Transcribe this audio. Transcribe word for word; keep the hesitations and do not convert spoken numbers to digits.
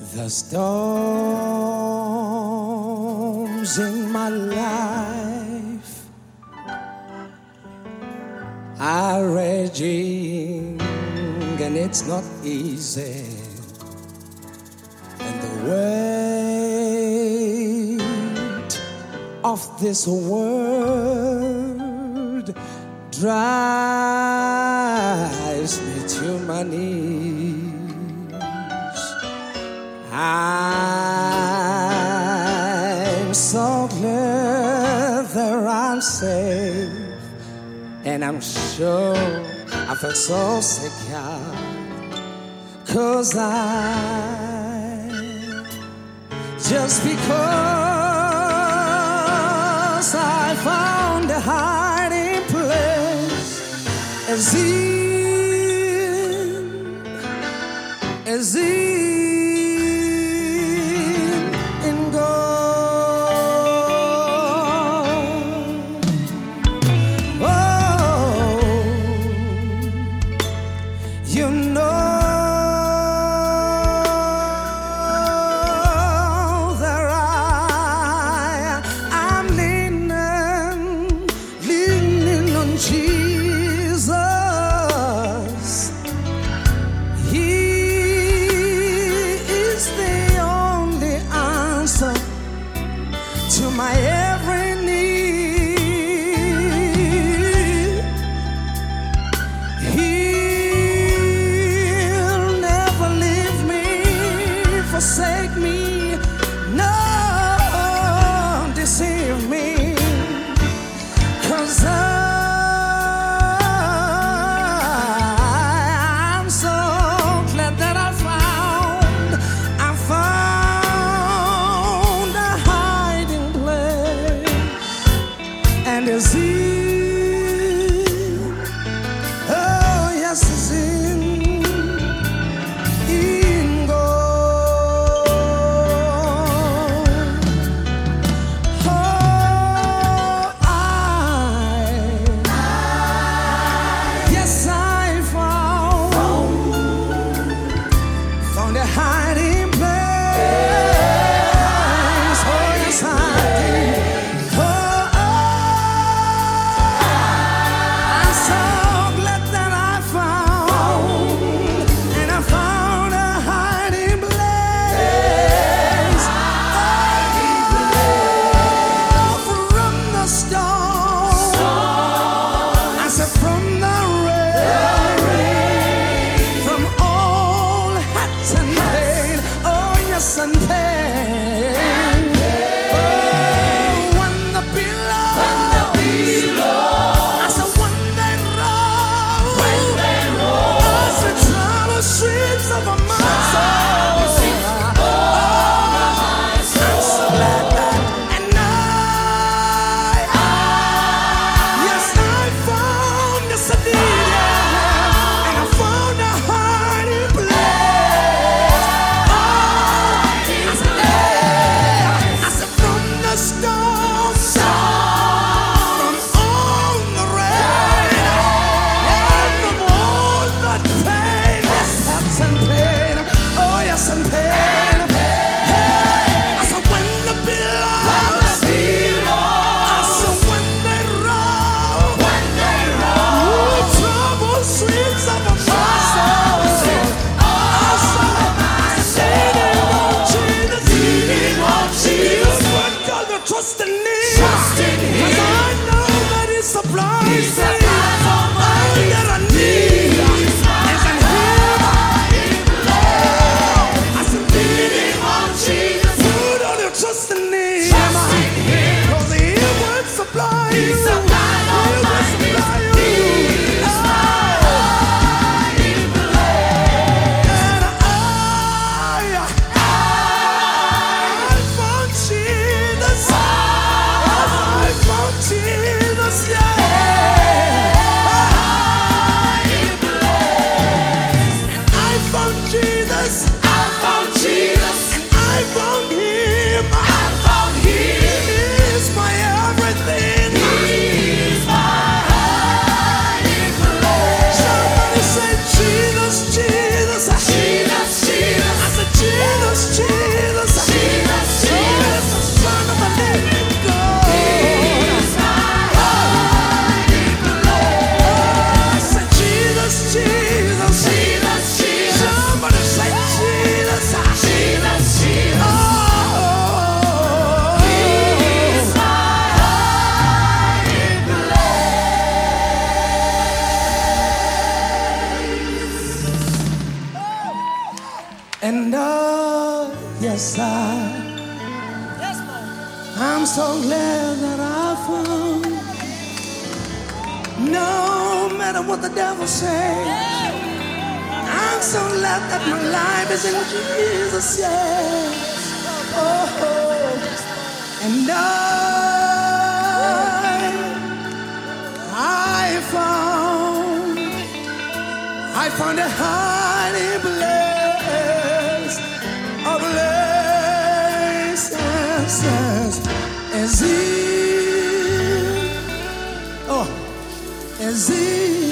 The storms in my life are raging, and it's not easy. And the weight of this world drives me to my knees. I'm so glad that I'm safe, and I'm sure I feel so secure, 'cause I, just because I found a hiding place, as in, as in you know that I, I'm leaning, leaning on Jesus. He is the only answer to my every need. He forsake me, no, deceive me, 'cause I, I'm so glad that I found, I found a hiding place, and it's in, oh yes, it's in. The hiding place, oh yes I did. Oh, oh, I'm so glad that I found, and I found a hiding place. Oh, from the storm, I said from the rain, from all hats and pain, oh yes, and pain. Oh, when the billows, I said when they roll, when they roll, I said troubled streets of my soul. Oh, I'm so glad that, and I, yes, I found, yes I did, and I found a hiding place. I said from the storm, from all the rain, and from all the pain, yes, hurts and pain, oh yes, and pain. I said when the billows, I said when they roll, ooh, troubled streets of my soul. I said leaning on Jesus, but God, trust in me, trust in Him, 'cause I know that He supplies me all that I need. Is in Him. I said leaning on Jesus, put all your trust in Him, 'cause He will supply you. He will supply you. And I, I found Jesus. I found Jesus, yeah. I found Jesus. I found Jesus. And I found Him. I found Him. He is my everything. He is my hiding place. Somebody say Jesus, Jesus, Jesus, Jesus. I said Jesus, Jesus. And oh, yes, I, I'm so glad that I found. No matter what the devil says, I'm so glad that my life is in Jesus, yeah. Oh, and I, I found, I found a hiding place, a place as, as he, oh, as he.